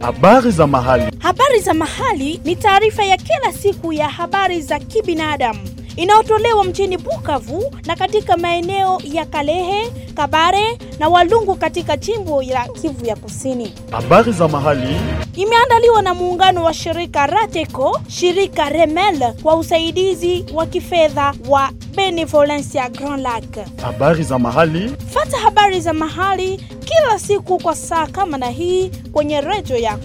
Habari za mahali. Habari za mahali ni taarifa ya kila siku ya habari za kibinadamu inayotolewa mjini Bukavu na katika maeneo ya Kalehe, Kabare na Walungu katika jimbo la Kivu ya Kusini. Habari za mahali imeandaliwa na muungano wa shirika Rateco, shirika Remel kwa usaidizi wa kifedha wa Benevolencia Grand Lac. Habari za mahali. Fata habari za mahali kila siku kwa saa kama na hii kwenye redio yako.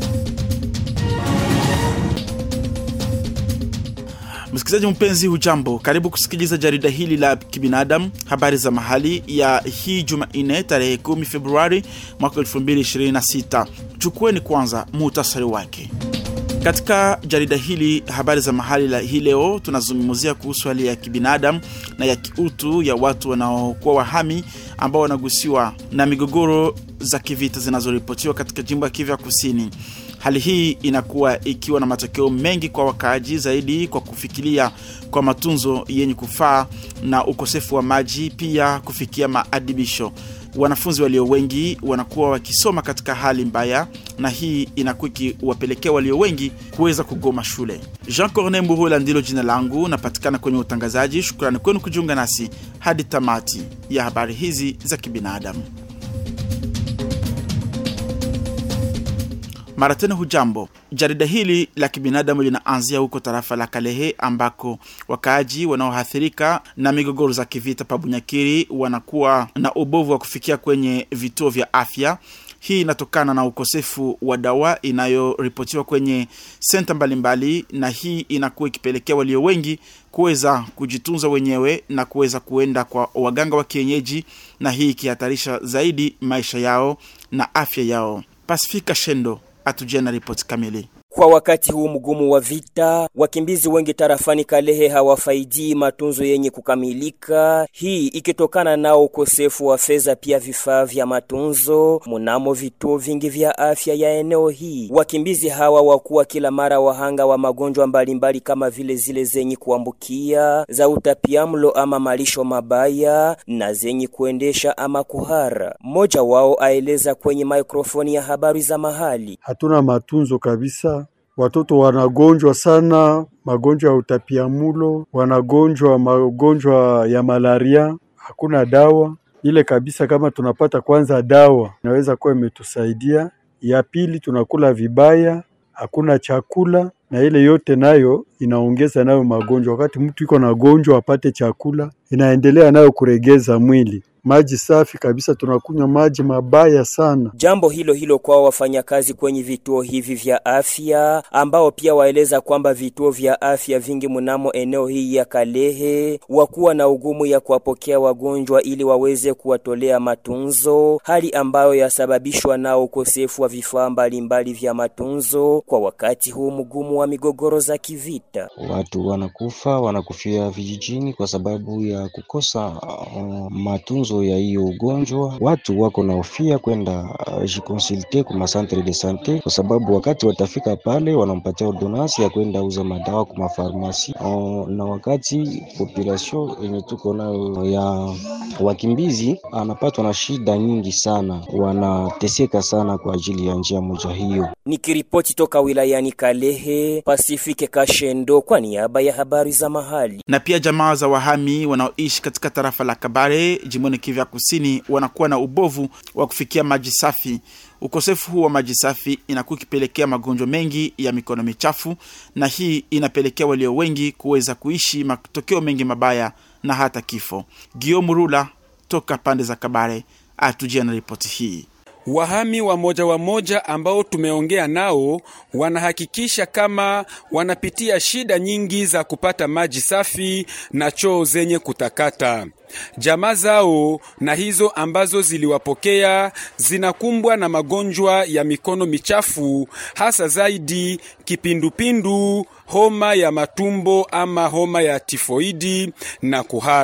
Msikilizaji mpenzi, hujambo? Karibu kusikiliza jarida hili la kibinadamu, habari za mahali ya hii Jumanne tarehe 10 Februari mwaka 2026. Chukueni kwanza muhtasari wake. Katika jarida hili habari za mahali la hii leo tunazungumzia kuhusu hali ya kibinadamu na ya kiutu ya watu wanaokuwa wahami ambao wanagusiwa na migogoro za kivita zinazoripotiwa katika jimbo la Kivu ya Kusini. Hali hii inakuwa ikiwa na matokeo mengi kwa wakaaji, zaidi kwa kufikiria kwa matunzo yenye kufaa na ukosefu wa maji, pia kufikia maadibisho. Wanafunzi walio wengi wanakuwa wakisoma katika hali mbaya, na hii inakuwa ikiwapelekea walio wengi kuweza kugoma shule. Jean Corne Mbuhula ndilo jina langu, napatikana kwenye utangazaji. Shukrani kwenu kujiunga nasi hadi tamati ya habari hizi za kibinadamu. Mara tena hujambo. Jarida hili la kibinadamu linaanzia huko tarafa la Kalehe ambako wakaaji wanaoathirika na migogoro za kivita pa Bunyakiri wanakuwa na ubovu wa kufikia kwenye vituo vya afya. Hii inatokana na ukosefu wa dawa inayoripotiwa kwenye senta mbalimbali, na hii inakuwa ikipelekea walio wengi kuweza kujitunza wenyewe na kuweza kuenda kwa waganga wa kienyeji, na hii ikihatarisha zaidi maisha yao na afya yao. Pasifika Shendo atujia na ripoti kamili. Kwa wakati huu mgumu wa vita, wakimbizi wengi tarafani Kalehe hawafaidi matunzo yenye kukamilika. Hii ikitokana na ukosefu wa fedha, pia vifaa vya matunzo mnamo vituo vingi vya afya ya eneo hii. Wakimbizi hawa wakuwa kila mara wahanga wa magonjwa mbalimbali kama vile zile zenye kuambukia, za utapiamlo ama malisho mabaya, na zenye kuendesha ama kuhara. Mmoja wao aeleza kwenye mikrofoni ya habari za mahali: hatuna matunzo kabisa. Watoto wanagonjwa sana, magonjwa ya utapiamlo, wanagonjwa magonjwa ya malaria, hakuna dawa. Ile kabisa kama tunapata kwanza dawa, inaweza kuwa imetusaidia. Ya pili, tunakula vibaya, hakuna chakula, na ile yote nayo inaongeza nayo magonjwa. Wakati mtu yuko na gonjwa apate chakula, inaendelea nayo kuregeza mwili. Maji safi kabisa, tunakunywa maji mabaya sana. Jambo hilo kwa wafanyakazi kwenye vituo hivi vya afya, ambao pia waeleza kwamba vituo vya afya vingi mnamo eneo hii ya Kalehe wakuwa na ugumu ya kuwapokea wagonjwa ili waweze kuwatolea matunzo, hali ambayo yasababishwa na ukosefu wa vifaa mbalimbali vya matunzo kwa wakati huu mgumu wa migogoro za kivita. Watu wanakufia vijijini kwa sababu ya kukosa matunzo ya hiyo ugonjwa. Watu wako na hofia kwenda jikonsulte kwa centre de sante, kwa sababu wakati watafika pale wanampatia ordonance ya kwenda uza madawa kwa mafarmasi. Na wakati population yenye tuko nayo ya wakimbizi anapatwa na shida nyingi sana, wanateseka sana kwa ajili ya njia moja hiyo. Nikiripoti toka wilayani Kalehe, Pasifike Kashendo kwa niaba ya habari za mahali. Na pia jamaa za wahami wanaoishi katika tarafa la Kabare jimboni Kivu ya Kusini wanakuwa na ubovu wa kufikia maji safi. Ukosefu huu wa maji safi inakuwa ikipelekea magonjwa mengi ya mikono michafu, na hii inapelekea walio wengi kuweza kuishi matokeo mengi mabaya na hata kifo. Guillaume Rula toka pande za Kabare atujia na ripoti hii. Wahami wa moja ambao tumeongea nao wanahakikisha kama wanapitia shida nyingi za kupata maji safi na choo zenye kutakata. Jamaa zao na hizo ambazo ziliwapokea zinakumbwa na magonjwa ya mikono michafu, hasa zaidi kipindupindu, homa ya matumbo ama homa ya tifoidi na kuhara.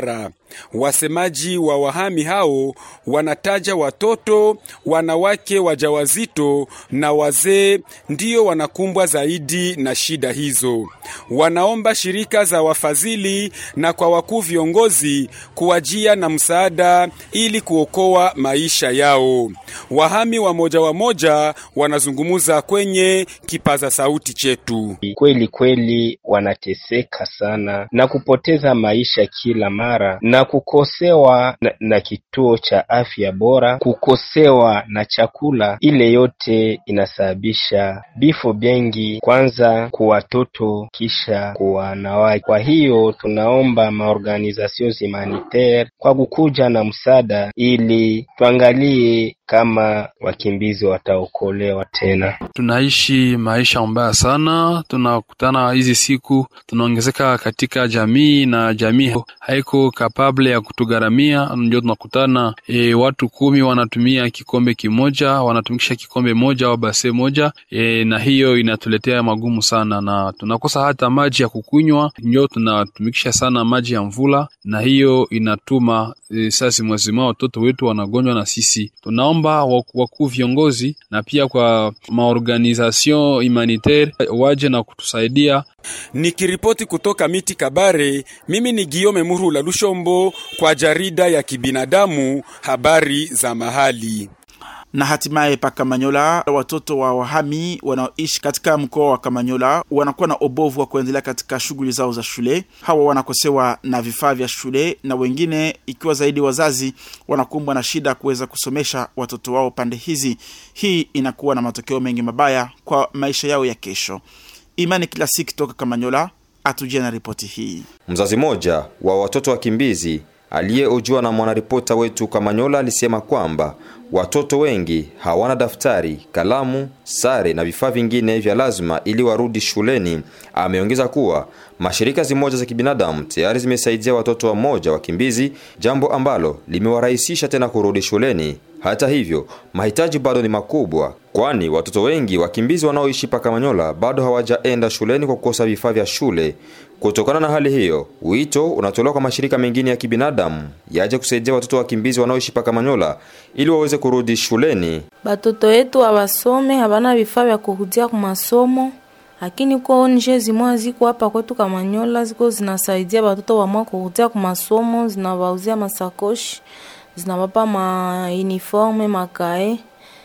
Wasemaji wa wahami hao wanataja watoto, wanawake wajawazito na wazee ndio wanakumbwa zaidi na shida hizo. Wanaomba shirika za wafadhili na kwa wakuu viongozi kuwajia na msaada ili kuokoa maisha yao. Wahami wa moja wanazungumuza kwenye kipaza sauti chetu. Kweli wanateseka sana na kupoteza maisha kila mara na kukosewa na kituo cha afya bora, kukosewa na chakula. Ile yote inasababisha vifo vingi, kwanza kwa watoto kisha kwa wanawake. Kwa hiyo tunaomba maorganizations humanitaire kwa kukuja na msaada ili tuangalie kama wakimbizi wataokolewa tena. Tunaishi maisha mbaya sana, tunakutana hizi siku, tunaongezeka katika jamii na jamii haiko capable ya kutugharamia. Ndio tunakutana watu 10 wanatumia kikombe kimoja, wanatumikisha kikombe moja au base moja, na hiyo inatuletea magumu sana na tunakosa hata maji ya kukunywa. Ndio tunatumikisha sana maji ya mvula na hiyo inatuma sasa mwezima watoto wetu wanagonjwa na sisi. Tunaomba wakuu viongozi na pia kwa maorganization humanitaire waje na kutusaidia. Nikiripoti kutoka Miti Kabare, mimi ni Guillaume Murula Lushombo kwa jarida ya kibinadamu habari za mahali. Na hatimaye pa Kamanyola, watoto wa wahami wanaoishi katika mkoa wa Kamanyola wanakuwa na obovu wa kuendelea katika shughuli zao za shule. Hawa wanakosewa na vifaa vya shule na wengine ikiwa zaidi wazazi wanakumbwa na shida kuweza kusomesha watoto wao pande hizi. Hii inakuwa na matokeo mengi mabaya kwa maisha yao ya kesho. Imani Klasiki toka Kamanyola atujia na ripoti hii. Mzazi moja wa watoto wakimbizi aliyehojiwa na mwanaripota wetu Kamanyola alisema kwamba watoto wengi hawana daftari, kalamu, sare na vifaa vingine vya lazima ili warudi shuleni. Ameongeza kuwa mashirika zimoja za kibinadamu tayari zimesaidia watoto wa moja wakimbizi, jambo ambalo limewarahisisha tena kurudi shuleni. Hata hivyo, mahitaji bado ni makubwa, kwani watoto wengi wakimbizi wanaoishi pa Kamanyola bado hawajaenda shuleni kwa kukosa vifaa vya shule. Kutokana na hali hiyo, wito unatolewa kwa mashirika mengine ya kibinadamu yaje kusaidia watoto wakimbizi wanaoishi pa Kamanyola ili waweze kurudi shuleni. Batoto wetu hawasome, habana vifaa vya kurudia kwa masomo, lakini kwa ONG zimwa ziko hapa kwetu Kamanyola ziko zinasaidia batoto wa mwa kurudia kwa masomo, zinawauzia masakoshi, zinawapa ma uniforme, makae.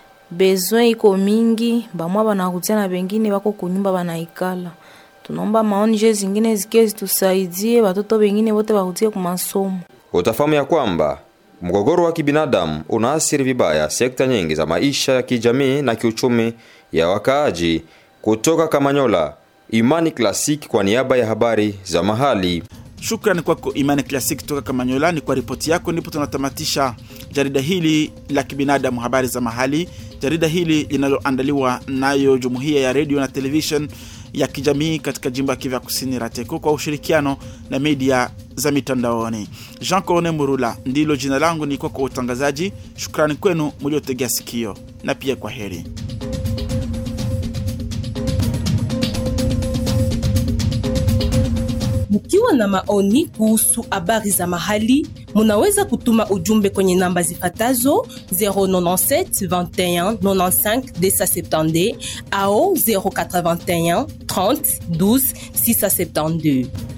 Besoin iko mingi, bamwa banarudia na bengine wako kunyumba banaikala. Tunaomba maonje zingine zikie zitusaidie watoto wengine wote warudie kwa masomo. Utafahamu ya kwamba mgogoro wa kibinadamu unaathiri vibaya sekta nyingi za maisha ya kijamii na kiuchumi ya wakaaji. Kutoka Kamanyola, Imani Klasiki kwa niaba ya habari za mahali. Shukrani kwako Imani Klasiki kutoka Kamanyola. Ni kwa ripoti yako ndipo tunatamatisha jarida hili la kibinadamu habari za mahali. Jarida hili linaloandaliwa nayo Jumuiya ya Radio na Television ya kijamii katika jimbo ya Kivu Kusini Rateko kwa ushirikiano na media za mitandaoni. Jean Corne Murula ndilo jina langu, ni kwa utangazaji. Shukrani kwenu mliotegea sikio na pia kwa heri. Mkiwa na maoni kuhusu habari za mahali, munaweza kutuma ujumbe kwenye namba zifatazo 097 21 95 270 au 081 30 12 672.